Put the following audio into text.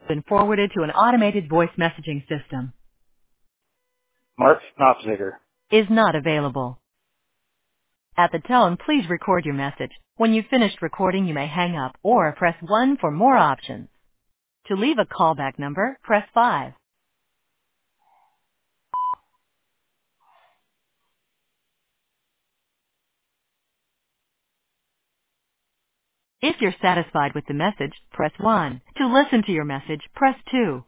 Been forwarded to an automated voice messaging system. Mark Knopziger. Is not available. At the tone, please record your message. When you've finished recording, you may hang up or press 1 for more options. To leave a callback number, press 5. If you're satisfied with the message, press 1. To listen to your message, press 2.